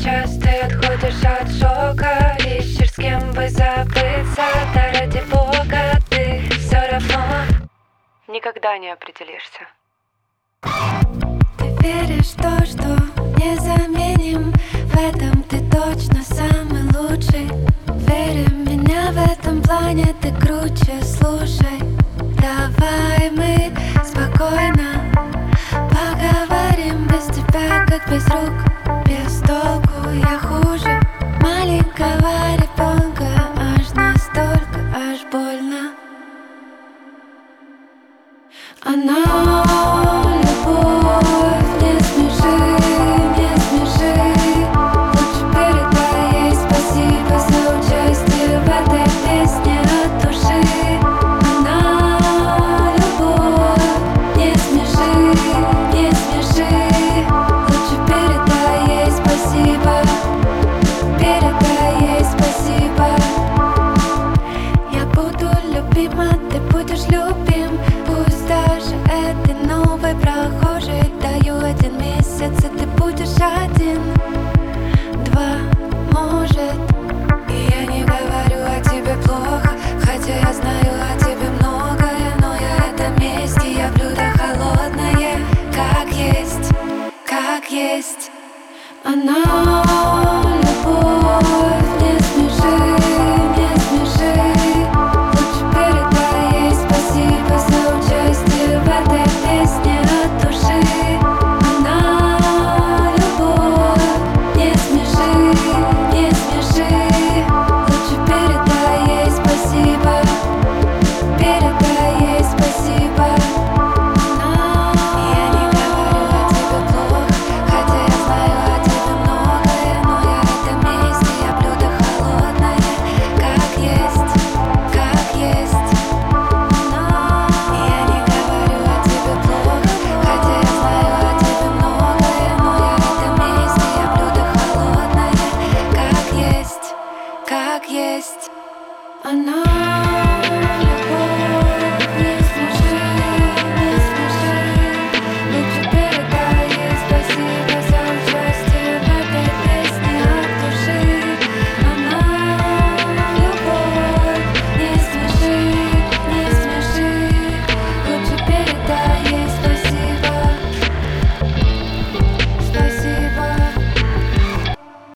сейчас ты отходишь от шока, ищешь с кем бы забыться, да ради бога ты все равно никогда не определишься. Ты веришь в то, что незаменим, в этом ты точно самый лучший. Верь в меня, в этом плане ты круче. Слушай, давай мы спокойно поговорим без тебя, как без рук, без толку. Я хуже маленького ребенка, аж настолько, аж больно. Она любовь, не смеши, не смеши. Лучше передай ей спасибо за участие в этой песне от души. Она любовь, не смеши, не смеши. Лучше передай ей спасибо, передай ей спасибо. Я буду любима, ты будешь любим. Пусть даже этой новой прохожей даю 1 месяц, и ты будешь 1, 2, может. И я не говорю о тебе плохо, хотя я знаю о тебе многое. Но я это месть, и я блюдо холодное, как есть, как есть. Она любовь.